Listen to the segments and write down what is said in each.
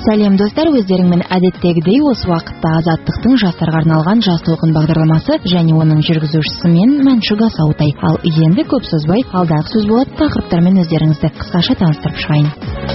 Сәлем достар, өздеріңмен әдеттегідей осы вақытта Азаттықтың жастарға арналған жас толқын бағдарламасы және оның жүргізушісі мен Мәншүк Асаутай. Ал енді көп созбай, алдағы сөз болады тақырыптармен өздеріңізді қысқаша таныстырып шығайын.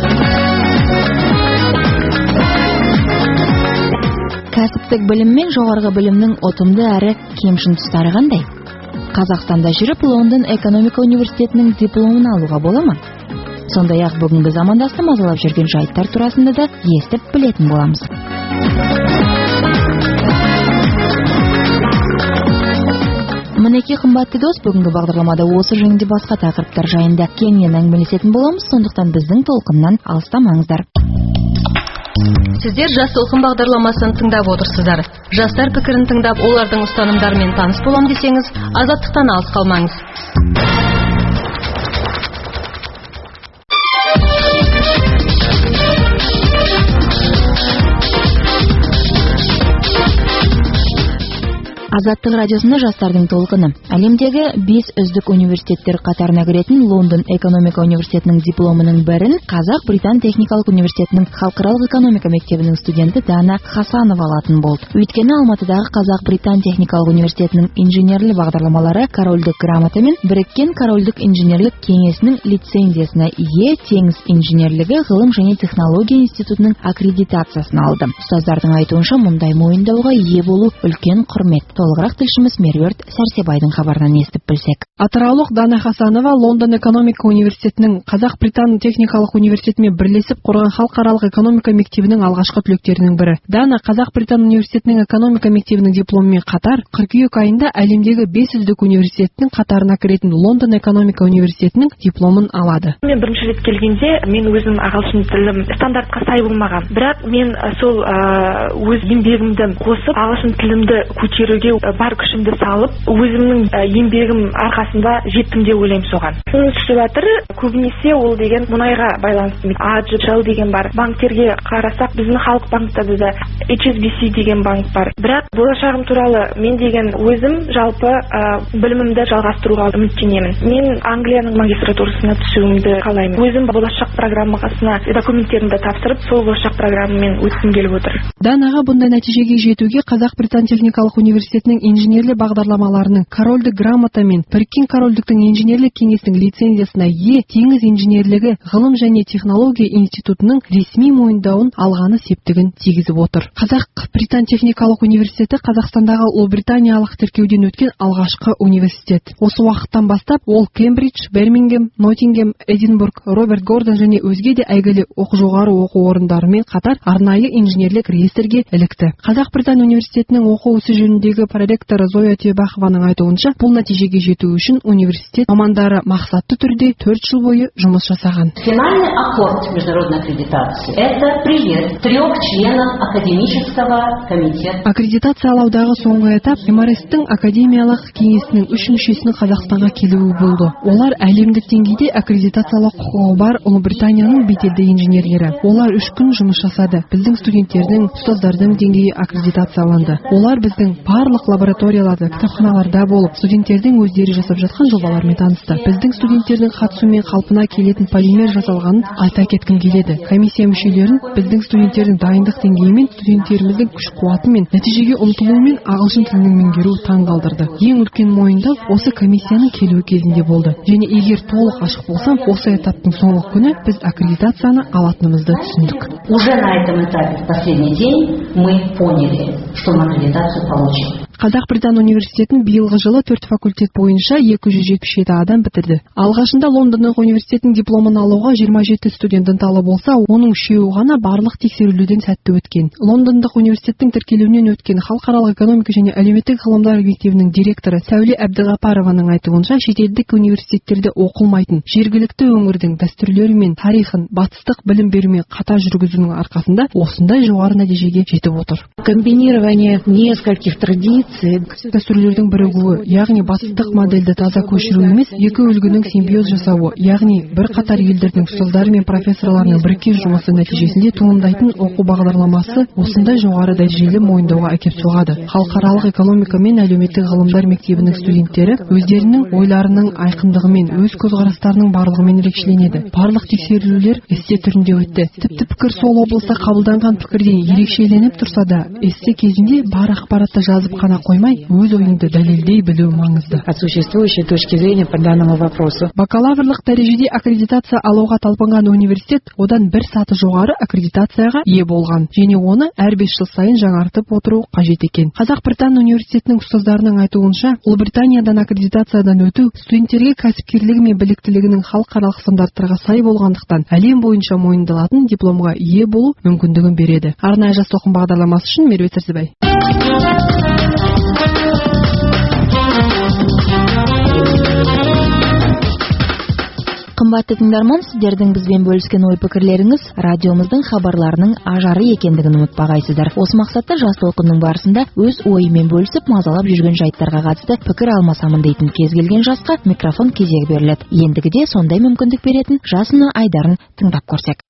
Кәсіптік білім мен жоғарғы білімнің ұтымды әрі кемшін тұстары қандай? Қазақстанда жүріп, Лондон экономика университетінің дипломын алуға бола ма? Сондай-ақ бүгінгі замандасты мазалап жүрген жайттар турасында да естіп білетін боламыз. Мінекей қымбатты дос, бүгінгі бағдарламада осы және басқа тақырыптар жайында кеңінен әңгімелесетін боламыз, сондықтан біздің толқыннан алыстамаңыздар. Сіздер жас толқын бағдарламасын тыңдап отырсыздар. Жастар пікірін тыңдап, олардың ұстанымдарымен таныс болам десеңіз, азаттықтан алыс қалмаңыз. Азаттық радиосында жастардың толқыны. Әлемдегі 5 үздік университеттер қатарына кіретін Лондон экономика университетінің дипломының бірін Қазақ-Британ техникалық университетінің халықаралық экономика мектебінің студенті Дана Хасанова алатын болды. Өйткені Алматыдағы Қазақ-Британ техникалық университетінің инженерлік бағдарламалары корольдік грамота мен Біріккен корольдік инженерлік кеңесінің лицензиясына ие, теңіз инженерлігі ғылым және технология институтының аккредитациясын алды. Ұстаздардың айтуынша, мұндай мойындауға ие болу үлкен құрмет. Толығырақ тілшіміз Меруерт Сәрсебайдың хабарынан естіп білсек. Атыраулық Дана Хасанова Лондон экономика университетінің Қазақ-Британ техникалық университетімен бірлесіп құрған халықаралық экономика мектебінің алғашқы түлектерінің бірі. Дана Қазақ-Британ университетінің экономика мектебінің дипломымен қатар, қыркүйек айында әлемдегі 5 үздік университеттің қатарына кіретін Лондон экономика университетінің дипломын алады. Мен бірінші рет келгенде мен өзім ағылшын тілім стандартқа сай болмаған. Бірақ мен сол өз еңбегімді қосып, ағылшын тілімді көтеруге бар күшімді салып, өзімнің еңбегім арқасында жеттім деп ойлаймын соған. Түсіп жатыр, көбінесе ол деген мұнайға байланысты. AG, Shell деген бар. Банктерге қарасақ, біздің халық банктарда да HSBC деген банк бар. Бірақ болашағым туралы мен деген өзім жалпы білімімді жалғастыруға үміттенемін. Мен Англияның магистратурасына түсуімді қалаймын. Өзім болашақ программасына документтерімді тапсырып, сол болашақ программамен өткім келіп отыр. Данаға бұндай нәтижеге жетуге Қазақ-Британ техникалық университетінің инженерлік бағдарламаларының корольдік грамота мен Біріккен корольдіктің инженерлік кеңесінің лицензиясына ие, теңіз инженерлігі ғылым және технология институтының ресми мойындауын алғаны септігін тигізіп отыр. Қазақ-Британ техникалық университеті Қазақстандағы Ұлыбританиялық тіркеуден өткен алғашқы университет. Осы уақыттан бастап ол Кембридж, Бирмингем, Ноттингем, Эдинбург, Роберт Гордон және өзге де әйгілі жоғары оқу орындарымен қатар арнайы инженерлік реестрге ілікті. Қазақ-Британ университетінің оқу ісі жөніндегі проректоры Зоя Түйебақованың айтуынша, бұл нәтижеге жету үшін университет мамандары мақсатты түрде 4 жыл бойы жұмыс жасаған. Финальный аккорд международной аккредитации – это приезд 3 членов академического комитета. Аккредитациялаудағы соңғы этап МРС-тің академиялық кеңесінің 3 мүшесінің Қазақстанға келуі болды. Олар әлемдік деңгейде аккредитациялау құқығы бар Ұлыбританияның беделді инженерлері. Олар 3 күн жұмыс жасады. Біздің студенттердің, ұстаздардың деңгейі аккредитацияланды. Олар біздің барлық лабораторияларда, кітапханаларда болып, студенттердің өздері жасап жатқан жобалармен танысты. Біздің студенттердің қатысуымен қалпына келетін полимер жасалғанын айта кеткім келеді. Комиссия мүшелерін біздің студенттердің дайындық деңгейімен, студенттеріміздің күш-қуаты мен нәтижеге ұмтылуымен ағылшын тілін меңгеруі таң қалдырды. Ең үлкен мойындау осы комиссияның келуі кезінде болды. Және егер толық ашық болсам, осы этаптың соңғы күні біз аккредитацияны алатынымызды түсіндік. Уже на этом этапе в последний день мы поняли, что мы аккредитацию получим. Қазақ-Британ университетін биылғы жылы 4 факультет бойынша 277 адам бітірді. Алғашында Лондондық университеттің дипломын алуға 27 студент ынталы болса, оның 3-і ғана барлық тексерулерден сәтті өткен. Лондондық университеттің тіркелуінен өткен халықаралық экономика және әлеуметтік ғылымдар мектебінің директоры Сәуле Әбдіғапарованың айтуынша, шетелдік университеттерде оқылмайтын жергілікті өңірдің дәстүрлері мен тарихын батыстық білім берумен қатар жүргізудің арқасында осындай жоғары нәтижеге жетіп отыр. Комбинирование нескольких традиций дәстүрлердің бірігуі, яғни батыстық модельді таза көшіру емес, екі үлгінің симбиоз жасауы, яғни бірқатар елдердің ұстаздары мен профессорларының біріккен жұмысы нәтижесінде туындайтын оқу бағдарламасы осындай жоғары дәрежелі мойындауға әкеп соғады. Халықаралық экономика мен әлеуметтік ғылымдар мектебінің студенттері өздерінің ойларының айқындығымен, өз көзқарастарының барлығымен ерекшеленеді. Барлық тексерулер эссе түрінде өтті. Тіпті пікір сол облыста қабылданған пікірден ерекшеленіп тұрса да, эссе кезінде бар ақпаратты жазып қана қоймай, өз ойыңды дәлелдей білу маңызды. От существующей точки зрения по данному вопросу. Бакалаврлық дәрежеде аккредитация алуға талпынған университет одан бір саты жоғары аккредитацияға ие болған, және оны әр 5 жыл сайын жаңартып отыру қажет екен. Қазақ-Британ университетінің ұстаздарының айтуынша, Ұлыбританиядан аккредитациядан өту студенттерге кәсіпкерлігі мен біліктілігінің халықаралық стандарттарға сай болғандықтан әлем бойынша мойындалатын дипломға ие болу мүмкіндігін береді. Арнайы жас толқын бағдарламасы үшін Меруерт Сәрсебай. Қымбатты тыңдарман, сіздердің бізбен бөліскен ой-пікірлеріңіз радиомыздың хабарларының ажары екендігін ұмытпағайсыздар. Осы мақсатта жас толқынның барысында өз ойымен бөлісіп, мазалап жүрген жайттарға қатысты пікір алмасамын дейтін кез келген жасқа микрофон кезегі беріледі. Ендігіде сондай мүмкіндік беретін жас үні Айдарын тыңдап көрсек.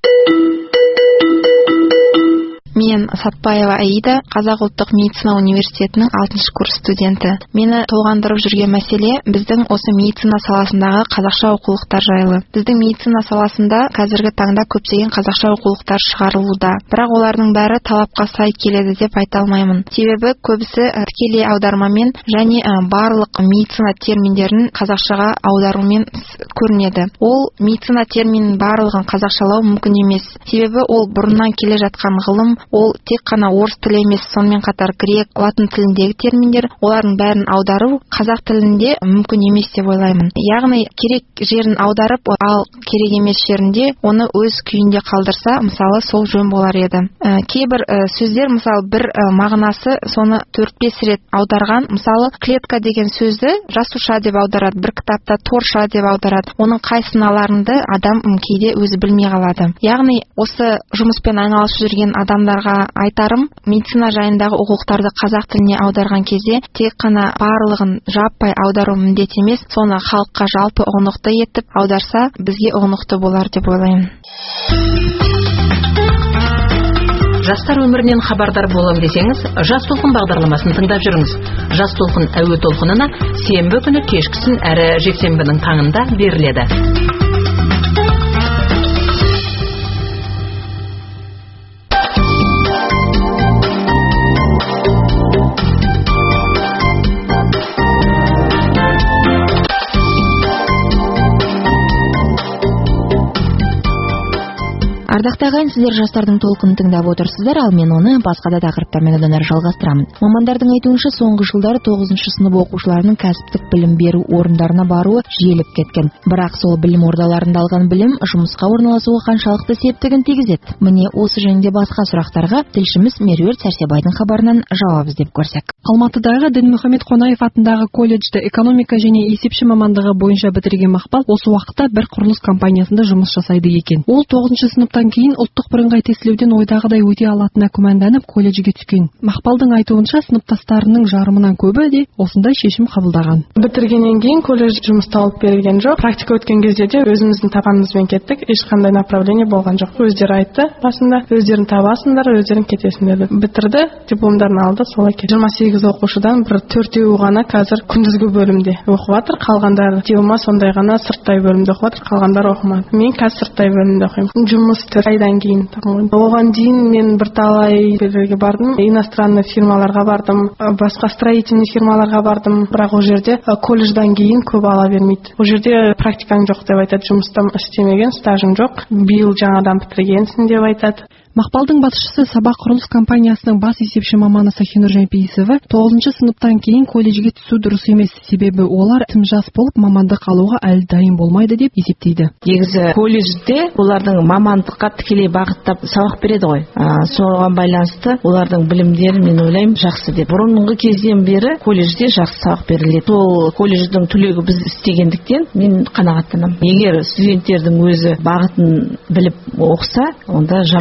Мен Сатпаева Аида, Қазақ ұлттық медицина университетінің 6-шы курс студенті. Мені толғандырып жүрген мәселе біздің осы медицина саласындағы қазақша оқулықтар жайлы. Біздің медицина саласында қазіргі таңда көптеген қазақша оқулықтар шығарылуда. Бірақ олардың бәрі талапқа сай келеді деп айта алмаймын. Себебі көбісі тікелей аудармамен және барлық медицина терминдерін қазақшаға аударумен көрінеді. Ол медицина терминінің барлығын қазақшалау мүмкін емес. Себебі ол бұрыннан келе жатқан ғылым, ол тек қана орыс тілі емес, сонымен қатар грек, латын тіліндегі терминдер, олардың бәрін аудару қазақ тілінде мүмкін емес деп ойлаймын. Яғни керек жерін аударып, ал керек емес жерінде оны өз күйінде қалдырса, мысалы сол жөн болар еді. Кейбір сөздер, мысалы бір мағынасы соны 4-5 рет аударған, мысалы клетка деген сөзді жасуша деп аударады, бір кітапта торша деп аударады. Оның қай сыналарында адам кейде өзі білмей қалады. Яғни осы жұмыспен айналысып жүрген адамдарға айтарым, медицина жайындағы оқулықтарды қазақ тіліне аударған кезде тек қана барлығын жаппай аудару міндет емес, соны халыққа жалпы ұғынықты етіп аударса, бізге ұғынықты болар деп ойлаймын. Жастар өмірінен хабардар болам десеңіз, Жас толқын бағдарламасын тыңдап жүріңіз. Жас толқын әуе толқынына сенбі күні кешкісін әрі жексенбінің таңында беріледі. Ардақты ағайын, сіздер жастардың толқынын тыңдап отырсыздар, ал мен оны басқа да тақырыптармен одан әрі жалғастырамын. Мамандардың айтуынша, соңғы жылдары 9-шы сынып оқушыларының кәсіптік білім беру орындарына баруы жиілеп кеткен. Бірақ сол білім ордаларында алған білім жұмысқа орналасуға қаншалықты септігін тигізеді? Міне осы және басқа сұрақтарға тілшіміз Меруерт Сәрсебайдың хабарынан жауап іздеп көрсек. Алматыдағы Дінмұхамед Қонаев атындағы колледжді экономика және есепші мамандығы бойынша бітірген Мақпал осы уақытта бір құрылыс компаниясында жұмыс жасайды екен. Ол 9-шы сыныптан кейін ұлттық бірыңғай тестілеуден ойдағыдай өте алатынына күмәнданып колледжге түскен. Мақпалдың айтуынша, сыныптастарының жарымынан көбі де осындай шешім қабылдаған. Бітіргеннен кейін колледж жұмыс тауып берілген жоқ. Практика өткен кезде де өзіміздің тапанымызбен кеттік. Ешқандай направление болған жоқ. Өздері айтты, басында өздерін табасыңдар, өздерін кетесіңдер деп. Бітірді, дипломдарын алды, солай кетті. 28 оқушыдан бір 4-еуі ғана қазір күндізгі бөлімде оқып жатыр, қалғандары диплома сондай ғана сырттай бөлімде оқып жатыр, қалғандары оқымады. Мен қазір сырттай бөлімде оқимын. Жұмыс айдан кейін. Оған дейін мен бірталай жерлерге бардым, иностранный фирмаларға бардым, басқа строительный фирмаларға бардым, бірақ ол жерде колледждан кейін көп ала бермейді. Ол жерде практикаң жоқ деп айтады, жұмыста істемеген, стажың жоқ, биыл жаңадан бітіргенсің деп айтады. Мақпалдың басшысы Сабақ құрылыс компаниясының бас есепші маманы Сахинур Жайпейісова 9-шы сыныптан кейін колледжге түсу дұрыс емес, себебі олар тым жас болып мамандық алуға әлі дайын болмайды деп есептейді. Негізі колледжде олардың мамандыққа тікелей бағыттап сабақ береді ғой. Соған байланысты олардың білімдері мен ойлаймын жақсы деп. Бұрынғы кезден бері колледжде жақсы сабақ беріледі. Сол колледждің түлегі біз істегендіктен мен қанағаттанамын. Егер студенттердің өзі бағытын біліп оқыса, онда жаман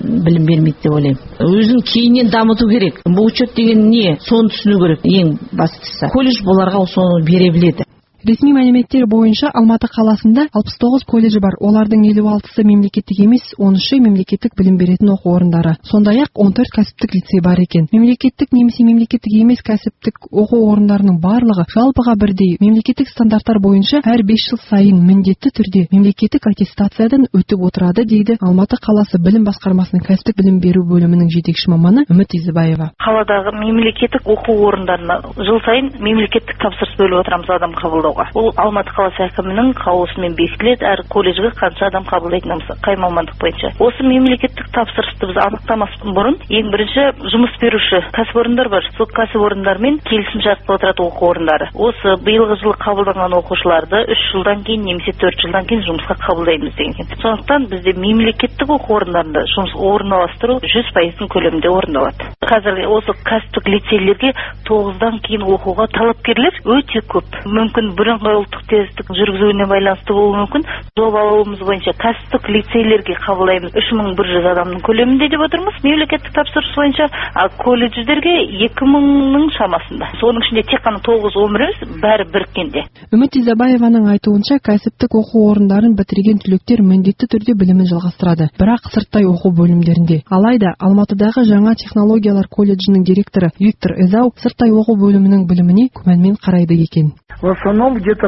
білім бермейді деп ойлаймын. Өзін кейіннен дамыту керек. Бұл учет деген не? Соны түсіну керек. Ең бастысы. Колледж оларға соны бере біледі. Ресми мәліметтер бойынша Алматы қаласында 69 колледжі бар. Олардың 56-сы мемлекеттік емес, 13-і мемлекеттік білім беретін оқу орындары. Сондай-ақ 14 кәсіптік лицей бар екен. Мемлекеттік немесе мемлекеттік емес кәсіптік оқу орындарының барлығы жалпыға бірдей мемлекеттік стандарттар бойынша әр 5 жыл сайын міндетті түрде мемлекеттік аттестациядан өтіп отырады, дейді Алматы қаласы білім басқармасының кәсіптік білім беру бөлімінің жетекші маманы Үміт Изібаева. Қаладағы мемлекеттік оқу орындарына жыл сайын мемлекеттік тапсырыс бөліп отырамыз адам қабылдау. Ол Алматы қаласы әкімінің қаулысымен бекітіледі. Әр колледжге қанша адам қабылдайтынымыз қай мамандық бойынша. Осы мемлекеттік тапсырысты біз анықтамастан бұрын ең бірінші жұмыс беруші кәсіпорындар бар. Сол кәсіпорындармен келісімшартқа отырады оқу орындары. Осы биылғы жылы қабылданған оқушыларды 3 жылдан кейін немесе 4 жылдан кейін жұмысқа қабылдаймыз деген. Сондықтан бізде мемлекеттік оқу орындарында жұмыс орналастыру 100% көлемінде орындалады. Қазір осы кәсіптік лицейлерге 9-дан кейін оқуға талапкерлер өте көп. Мүмкін бірыңғай ұлттық тесттің жүргізуіне байланысты болуы мүмкін. Жобалауымыз бойынша кәсіптік лицейлерге қабылдаймыз 3100 адамның көлемінде деп отырмыз. Мемлекеттік тапсырыс бойынша колледждерге 2000-ның шамасында. Соның ішінде тек қана 9-11 бәрі біріккенде. Үміт Изабаеваның айтуынша кәсіптік оқу орындарын бітірген түлектер міндетті түрде білімін жалғастырады, бірақ сырттай оқу бөлімдерінде. Алайда Алматыдағы жаңа технологиялар колледжінің директоры Виктор Эзау сырттай оқу бөлімінің біліміне күмәнмен қарайды екен. В основном где-то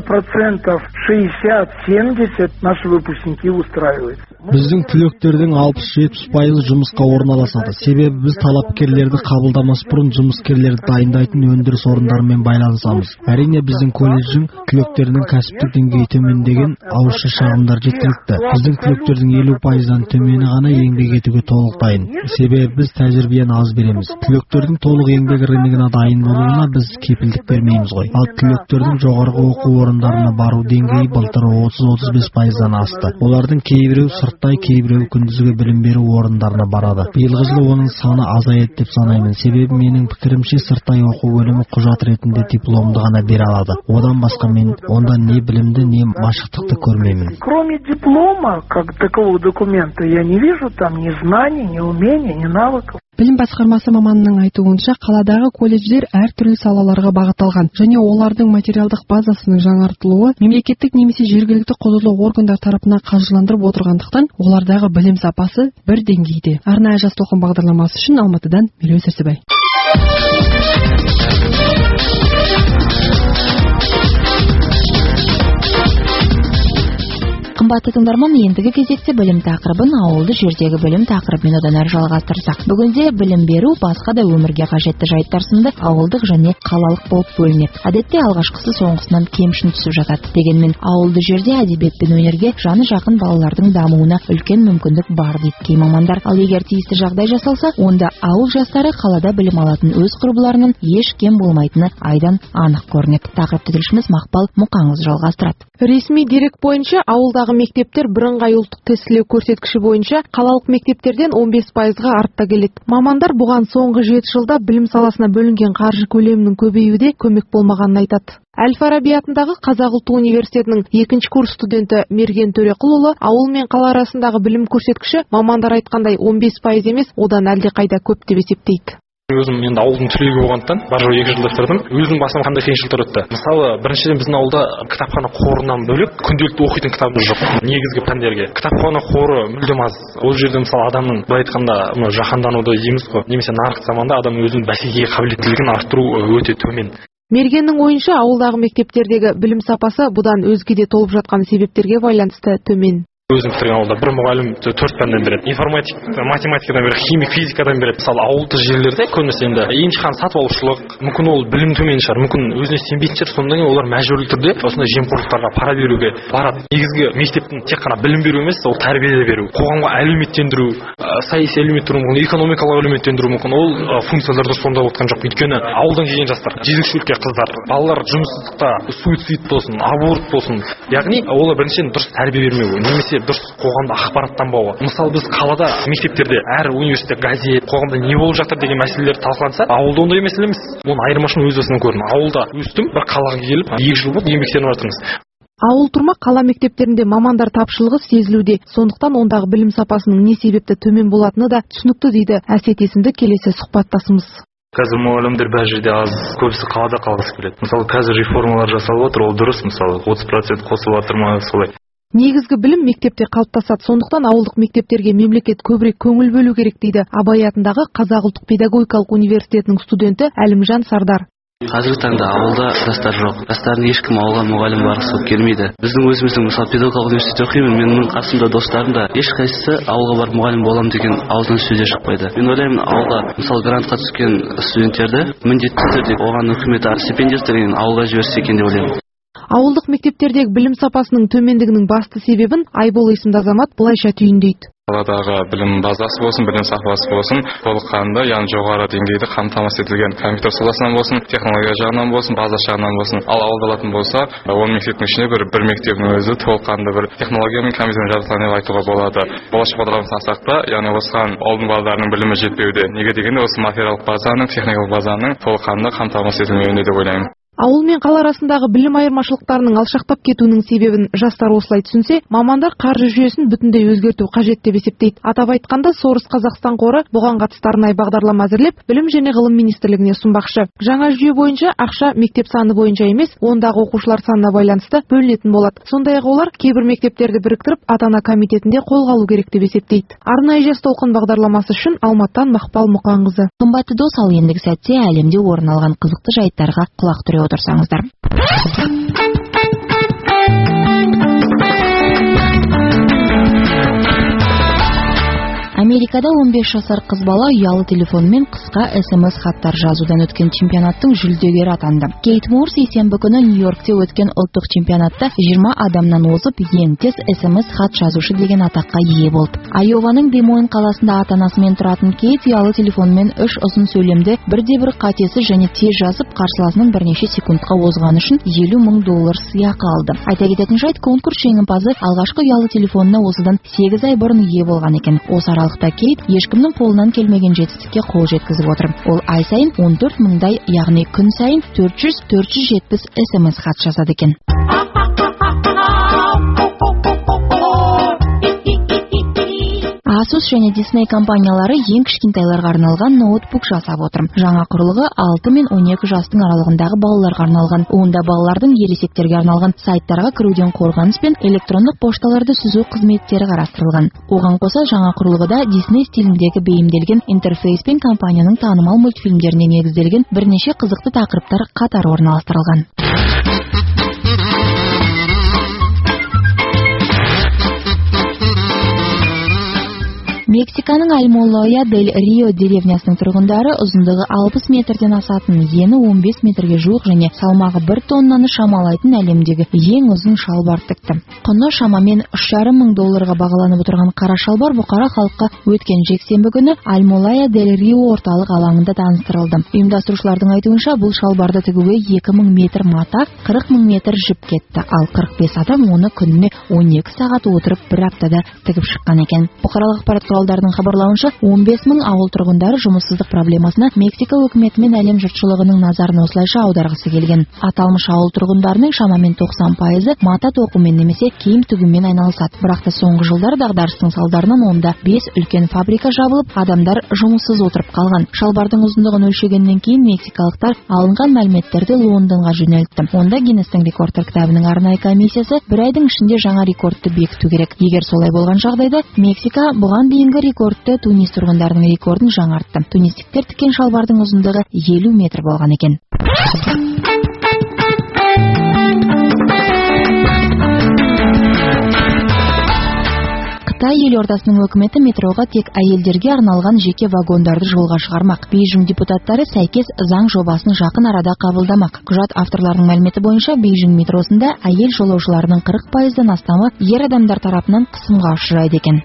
60-70% наши выпускники устраиваются. Біздің түлектердің 60-70% жұмысқа орналасады. Себебі біз талапкерлерді қабылдамас бұрын жұмыскерлерді дайындайтын өндіріс орындарымен байланысамыз. Әрине біздің колледждің түлектерінің кәсіптік деңгейі төмендеген ауызша шағымдар жеткілікті. Біздің түлектердің 50%-дан төмені ғана еңбек етуге толық дайын. Себебі біз тәжірибені аз береміз. Түлектердің толық еңбек рыногына дайын болуына біз кепілдік бермейміз ғой. Ал түлектердің жоғарғы оқу орындарына бару деңгейі былтыр 30-35%-дан асты. Олардың кейбіреу сырттай, кейбіреу күндізгі білім беру орындарына барады. Биылғы жылы оның саны азаяды деп санаймын. Себебі менің пікірімше сырттай оқу бөлімі құжат ретінде дипломды ғана бере алады. Одан басқа мен онда не білімді, не машықтықты көрмеймін. Кроме диплома, как такового документа, я не вижу там ни знаний, ни умений, ни навыков. Білім басқармасы маманының айтуынша, қаладағы колледждер әртүрлі салаларға бағытталған және олардың материалдық базасының жаңартылуы мемлекеттік немесе жергілікті құзырлы органдар тарапынан қаржыландырып отырғандықтан, олардағы білім сапасы бір деңгейде. Арнайы жас толқын бағдарламасы үшін Алматыдан Меруерт Сәрсебай. Қымбатты тыңдарман, ендігі кезекте білім тақырыбын ауылды жердегі білім тақырыбымен одан әрі жалғастырсақ. Бүгінде білім беру басқа да өмірге қажетті жайттар сынды ауылдық және қалалық болып бөлінеді. Әдетте алғашқысы соңғысынан кемшін түсіп жатады. Дегенмен ауылды жерде әдебиет пен өнерге жаны жақын балалардың дамуына үлкен мүмкіндік бар дейді кей мамандар. Ал егер тиісті жағдай жасалса, онда ауыл жастары қалада білім алатын өз құрбыларының еш кем болмайтыны айдан анық көрінеді. Тақырыпты тілшіміз Мақпал Мұқаңыз жалғастырады. Ресми дерек бойынша ауылдағы мектептер бірыңғай ұлттық тестілеу көрсеткіші бойынша қалалық мектептерден 15%-ға артта келеді. Мамандар бұған соңғы 7 жылда білім саласына бөлінген қаржы көлемінің көбеюде көмек болмағанын айтады. Әл-Фараби атындағы Қазақ ұлттық университетінің 2-ші курс студенті Мерген Төреқұлұлы ауыл мен қала арасындағы білім көрсеткіші мамандар айтқандай 15% емес, одан әлдеқайда көп деп есептейді. Өзім енді ауылдың түлегі болғандықтан бар жоғы 2 жылда бітірдім. Өзім басым қандай қиыншылықтар өтті. Мысалы, біріншіден біздің ауылда кітапхана қорынан бөлек күнделікті оқитын кітабымыз жоқ. Негізгі пәндерге кітапхана қоры мүлдем аз. Ол жерде мысалы адамның былай айтқанда жаһандануды дейміз ғой, немесе нарық заманда адамның өзінің бәсекеге қабілеттілігін арттыру өте төмен. Мергеннің ойынша ауылдағы мектептердегі білім сапасы бұдан өзге де толып жатқан себептерге байланысты төмен. Өзім бітірген ауылда бір мұғалім 4 пәнден береді. Информатика, математикадан береді, химия, физикадан береді. Мысалы ауылды жерлерде көбінесе енді емтихан сатып алушылық, мүмкін ол білім төмен шығар, мүмкін өзіне сенбейтін шығар, сондан кейін олар мәжбүрлі түрде осындай жемқорлықтарға пара беруге барады. Негізгі мектептің тек қана білім беру емес, ол тәрбие беру, қоғамға әлеуметтендіру, саяси әлеуметтендіру мүмкін, экономикалық әлеуметтендіру мүмкін, ол функцияларды сомдап отқан жоқ. Өйткені ауылдан келген жастар, жезөкшелікке қыздар, балалар жұмыссыздықта, суицид болсын, аборт болсын, яғни олар біріншіден дұрыс тәрбие бермеуі, немесе дұрыс қоғамда ақпараттанбауы. Мысалы біз қалада мектептерде әр университетте газет, қоғамда не болып жатыр деген мәселелер талқыланса, ауылда ондай мәселе емес. Оның айырмашылығын өз басынан көрдім. Ауылда өстім, бір қалаға келіп 2 жыл болды еңбектеніп жатырмыз. Ауыл турмақ қала мектептерінде мамандар тапшылығы сезілуде. Сондықтан ондағы білім сапасының не себепті төмен болатыны да түсінікті дейді Әсет есімді келесі сұхбаттасымыз. Қазір мұғалімдер бәр жерде аз, көбісі қалада қалғысы келеді. Мысалы, қазір реформалар жасалып отыр, ол дұрыс, мысалы 30% қосылып отыр ма солай. Негізгі білім мектепте қалыптасады. Сондықтан ауылдық мектептерге мемлекет көбірек көңіл бөлу керек дейді Абай атындағы Қазақ ұлттық педагогикалық университетінің студенті Әлімжан Сардар. Қазіргі таңда ауылда жастар жоқ. Жастардың ешкім ауылға мұғалім барғысы келмейді. Біздің өзіміздің мысалы педагогикалық университетте оқимын, менің қасымда достарым да ешқайсысы ауылға барып мұғалім боламын деген аузынан сөз шықпайды. Мен ойлаймын, ауылға мысалы грантқа түскен студенттерді міндетті түрде оған үкімет стипендиясын ауылға жіберсе екен деп ойлаймын. Ауылдық мектептердегі білім сапасының төмендігінің басты себебін Айбол есімді азамат былайша түйіндейді. Қаладағы білім базасы болсын, білім сапасы болсын, толыққанды, яғни жоғары деңгейде қамтамасыз етілген компьютер саласынан болсын, технология жағынан болсын, база жағынан болсын. Ал ауылда алатын болса, он мектептің ішінде бір мектептің өзі толыққанды бір технология мен компьютермен жабдықталған деп айтуға болады. Болашақ бағдарламасын алсақ та, яғни осыған ауылдың балаларының білімі жетпеуде. Неге дегенде осы материалдық базаның, техникалық базаның толыққанды қамтамасыз етілмеуінде деп ойлаймын. Ауыл мен қала арасындағы білім айырмашылықтарының алшақтап кетуінің себебін жастар осылай түсінсе, мамандар қаржы жүйесін бүтіндей өзгерту қажет деп есептейді. Атап айтқанда, Сорос Қазақстан қоры бұған қатысты арнайы бағдарлама әзірлеп, білім және ғылым министрлігіне ұсынбақшы. Жаңа жүйе бойынша ақша мектеп саны бойынша емес, ондағы оқушылар санына байланысты бөлінетін болады. Сондай-ақ олар кейбір мектептерді біріктіріп, ата-ана комитетінде қолға алу керек деп есептейді. Арнайы жас толқын бағдарламасы үшін Алматыдан Мақпал Мұқанқызы. Қымбатты дос, ал ендігі сәтте әлемде орын алған қызықты жайттарға құлақ түре отырсаңыздар. Америкада 15 жасар қыз бала ұялы телефонмен қысқа SMS хаттар жазудан өткен чемпионаттың жүлдегері атанды. Кейт Мур сейсенбі күні Нью-Йоркте өткен ұлттық чемпионатта 20 адамнан озып, ең тез SMS хат жазушы деген атаққа ие болды. Айованың Демойн қаласында ата-анасымен тұратын Кейт ұялы телефонмен 3 ұзын сөйлемді бірде-бір қатесі және тез жазып, қарсыласының бірнеше секундқа озғаны үшін $50,000 сыйақы алды. Айта кететін жайт, конкурс жеңімпазы алғашқы ұялы телефонына осыдан 8 ай бұрын ие болған екен. Осы аралықта Кейт ешкімнің қолынан келмеген жетістікке қол жеткізіп отыр. Ол ай сайын 14,000-дай, яғни күн сайын 400-470 SMS хат жазады екен. Asus және Disney компаниялары ең кішкентайларға арналған ноутбук жасап отыр. Жаңа құрылғы 6 мен 12 жастың аралығындағы балаларға арналған. Онда балалардың ересектерге арналған сайттарға кіруден қорғаныс пен электрондық пошталарды сүзу қызметтері қарастырылған. Оған қоса жаңа құрылғыда Disney стиліндегі бейімделген интерфейс пен компанияның танымал мультфильмдеріне негізделген бірнеше қызықты тақырыптар қатар орналастырылған. Мексиканың Альмолоя дель Рио деревнясының тұрғындары ұзындығы 60 метрден асатын, ені 15 метрге жуық және салмағы 1 тоннаны шамалайтын әлемдегі ең ұзын шалбар тікті. Құны шамамен $3,500 бағаланып отырған қара шалбар бұқара халыққа өткен жексенбі күні Альмолоя дель Рио орталық алаңында таныстырылды. Ұйымдастырушылардың айтуынша, бұл шалбарды тігуге 2000 метр мата, 40,000 метр жіп кетті, ал 45 адам оны күніне 12 сағат отырып бір аптада тігіп шыққан екен. Бұқаралық ақпарат құралдарының хабарлауынша, 15,000 ауыл тұрғындары жұмыссыздық проблемасына Мексика өкіметі мен әлем жұртшылығының назарын осылайша аударғысы келген. Аталмыш ауыл тұрғындарының шамамен 90% мата тоқумен немесе киім тігумен айналысады. Бірақ та соңғы жылдары дағдарыстың салдарынан онда 5 үлкен фабрика жабылып, адамдар жұмыссыз отырып қалған. Шалбардың ұзындығын өлшегеннен кейін мексикалықтар алынған мәліметтерді Лондонға жөнелтті. Онда Гиннестің рекордтар кітабының арнайы комиссиясы бір айдың ішінде жаңа рекордты бекіту керек. Егер солай болған жағдайда, Мексика бұған дейінгі рекордты Тунис тұрғындарының рекордын жаңартты. Тунистіктер тіккен шалбардың ұзындығы 50 метр болған екен. Қытай елордасының өкіметі метроға тек әйелдерге арналған жеке вагондарды жолға шығармақ. Бейжің депутаттары сәйкес заң жобасын жақын арада қабылдамақ. Құжат авторларының мәліметі бойынша Бейжің метросында әйел жолаушыларының 40%-дан астамы ер адамдар тарапынан қысымға ұшырайды екен.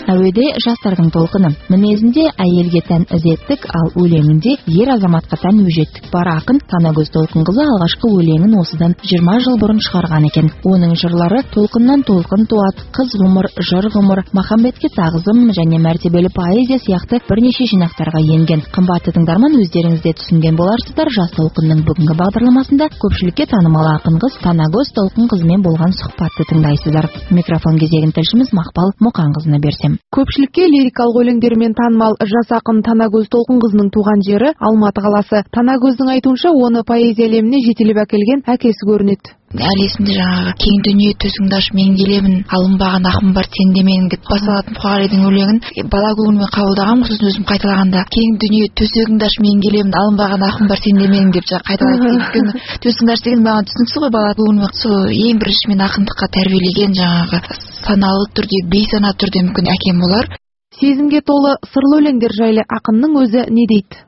әуеде жастардың толқыны, мінезінде әйелге тән ізеттік, ал өлеңінде ер азаматқа тән өжеттік бар ақын Танагөз Толқынқызы алғашқы өлеңін осыдан 20 жыл бұрын шығарған екен. Оның жырлары толқыннан толқын туады, қыз ғұмыр, жыр ғұмыр, махамбетке тағзым және мәртебелі поэзия сияқты бірнеше жинақтарға енген. Қымбатты тыңдарман, өздеріңізде түсінген боларсыздар, Жас толқынның бүгінгі бағдарламасында көпшілікке танымал ақын қыз Танагөз Толқынқызымен болған сұхбатты тыңдайсыздар. Микрофон кезегін тілшіміз Мақпал Мұқанқызына берсем. Көпшілікке лирикалық өлеңдерімен танымал жас ақын Танагөз Толқынқызының туған жері Алматы қаласы. Танагөздің айтуынша, оны поэзия әлеміне жетелеп әкелген әкесі көрінеді. Әлі есімде жаңағы кең дүние төсіңді аш мен келемін, алынбаған ақым бар сенде менің деп басталатын Мұқағалидың өлеңін бала көңілмен қабылдағам, сосын өзім қайталағанда кең дүние төсегіңді аш мен келемін, алынбаған ақым бар сенде менің деп қайталайды. Өйткені төсіңді аш деген маған түсініксіз ғой, бала көңілмен сол ең бірінші мен ақындыққа тәрбиелеген жаңағы саналы түрде, бейсана түрде мүмкін әкем болар. Сезімге толы сырлы өлеңдер жайлы ақынның өзі не дейді?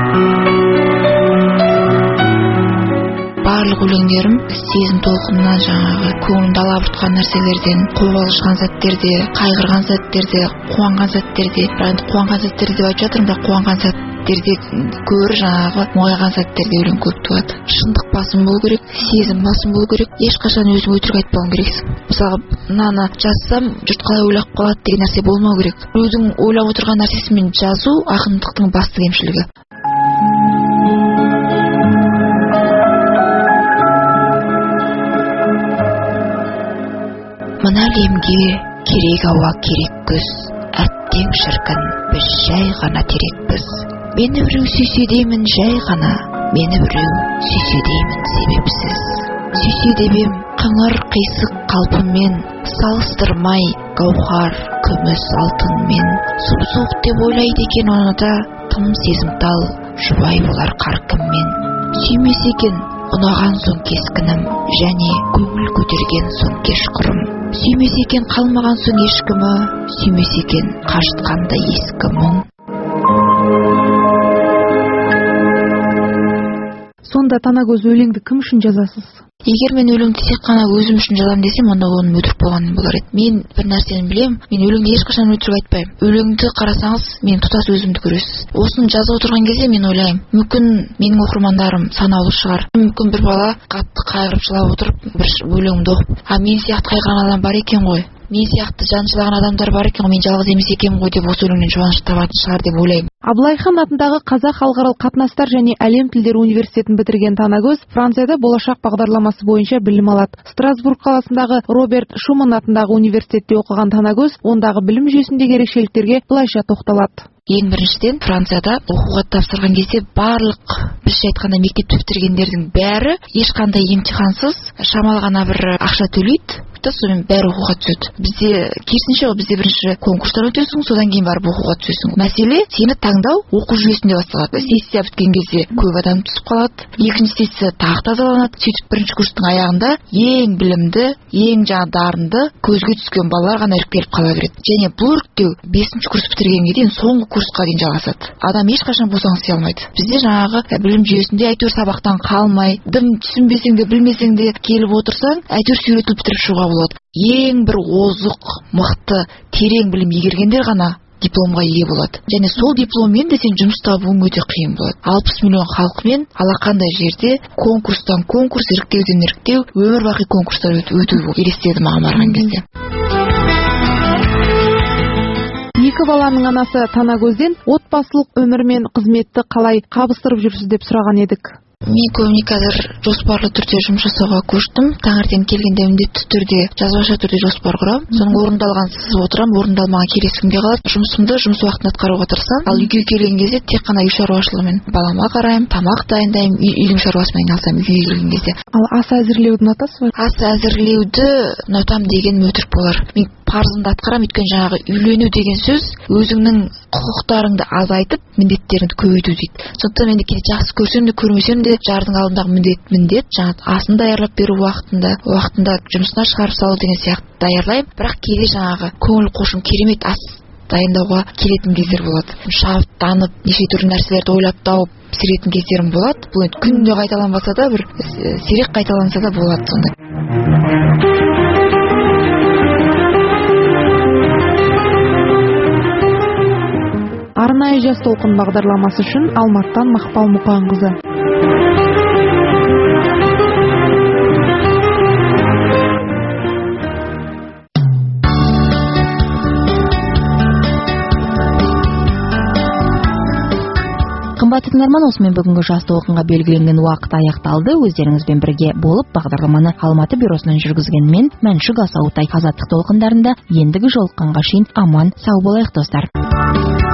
Барлық өлеңдерім сезім толқынынан, жаңағы көңілімді алабұртқан нәрселерден, қобалжыған сәттерде, қайғырған сәттерде, қуанған сәттерде, қуанған сәттерде деп айтып жатырмын, бірақ қуанған сәттерде көрі жаңағы мұңайған сәттерде өлең көп туады. Шындық басым болу керек, сезім басым болу керек, ешқашан өзің өтірік айтпауың керексің. Мысалы, мынаны жазсам, жұрт қалай ойлап қалады деген нәрсе болмау керек. Өзің ойлап отырған нәрсесімен жазу ақындықтың басты кемшілігі. Мына әлемге керек ауа, керек күз, әттең шіркін, біз жай ғана терекпіз. Мені біреу сүйсе деймін жай ғана, мені біреу сүйсе деймін себепсіз. Сүйсе дебем қыңыр қисық қалпыммен, салыстырмай гауһар, күміс алтынмен. Сұп-суық деп ойлайды екен оны да, тым сезімтал, жұбай болар қаркыммен. Сүймес екен ұнаған соң кескінім, және көңіл көтерген соң кешқұрым. Сүймес екен қалмаған соң ешкімі, сүймес екен қажытқанда ескі мұң. Сонда Танагөз өлеңді кім үшін жазасыз? Егер мен өлеңді тек қана өзім үшін жазамын десем, онда оның өтірік болғаны болар еді. Мен бір нәрсені білем, мен өлеңде ешқашан өтірік айтпаймын. Өлеңді қарасаңыз, мен тұтас өзімді көресіз. Осыны жазып отырған кезде мен ойлаймын, мүмкін менің оқырмандарым санаулы шығар. Мүмкін бір бала қатты қайғырып жылап отырып, бір өлеңімді оқып, мен сияқты қайғырған адам бар екен ғой. Мен сияқты жан жылаған адамдар бар екен, мен жалғыз емес екенмін ғой деп осы өлеңнен жұбаныш табатын шығар деп ойлаймын. Абылайхан атындағы Қазақ халықаралық қатынастар және әлем тілдері университетін бітірген Танагөз Францияда болашақ бағдарламасы бойынша білім алады. Страсбург қаласындағы Роберт Шуман атындағы университетте оқыған Танагөз ондағы білім жүйесіндегі ерекшеліктерге былайша тоқталады. Ең біріншіден, Францияда оқуға тапсырған кезде барлық бізде айтқанда мектепті бітіргендердің бәрі ешқандай емтихансыз шамалы ғана бір ақша төлейді, сонымен бәрі оқуға түседі. Бізде керісінше, бізде бірінші конкурстар өтесің, содан кейін барып оқуға түсесің. Мәселе сені таңдау оқу жүйесінде басталады. Сессия біткен кезде көп адам түсіп қалады. Екінші сессия тағы тазаланады. Сөйтіп бірінші курстың аяғында ең білімді, ең дарынды, көзге түскен балалар ғана іріктеліп қала береді. Және бұл іріктеу 5-ші курс бітіргенге дейін соңғы курсқа дейін жалғасады. Адам ешқашан босаңси алмайды. Бізде жаңағы білім жүйесінде әйтеуір сабақтан қалмай, дым түсінбесең де білмесең де келіп отырсаң, әйтеуір сүйретіліп бітіріп шығуға болады. Ең бір озық, мықты, терең білім игергендер ғана дипломға ие болады. Және сол дипломмен де сен жұмыс табуың өте қиын болады. 60 миллион халқымен алақандай жерде конкурстан конкурс, іріктеуден іріктеу, өмір бақи конкурстар өту елестеді маған барған кезде. Екі баланың анасы Танагөзден отбасылық өмір мен қызметті қалай қабыстырып жүрсіз деп сұраған едік. Мен көбіне қазір жоспарлы түрде жұмыс жасауға көштім. Таңертең келгенде міндетті түрде жазбаша түрде жоспар құрам. Соның орындалған сызып отырам, орындалмаған келесі күнге қалады. Жұмысымды жұмыс уақытында атқаруға тырысамын. Ал үйге келген кезде тек қана үй шаруашылығымен балама қараймын, тамақ дайындаймын, үйдің шаруасымен айналысамын үйге келген кезде. Ал ас әзірлеуді ұнатасыз ба? Ас әзірлеуді ұнатамын деген өтірік болар. Мен парызымды атқарамын, өйткені жаңағы үйлену деген сөз өзіңнің құқықтарыңды азайтып, міндеттеріңді көбейту дейді. Сондықтан мен де кейде жақсы көрсем де көрмесем де жардың алдындағы міндет жаңағы асын даярлап беру уақытында жұмысына шығарып салу деген сияқты даярлаймын. Бірақ кейде жаңағы көңіл қошым керемет ас дайындауға келетін кездер болады. Шабыттанып, неше түрлі нәрселерді ойлап тауып пісіретін кездерім болады. Бұл енді күнде қайталанбаса да, бір сирек қайталанса да болады сондай. арнайы жас толқын бағдарламасы үшін Алматтан Мақпал Мұқанқызы. Қымбатты тыңдарман, осымен бүгінгі жас толқынға белгіленген уақыт аяқталды. Өздеріңізбен бірге болып бағдарламаны Алматы бюросынан жүргізген мен Мәншүк Асауытай. Азаттық толқындарында ендігі жолыққанға шейін аман сау болайық достар.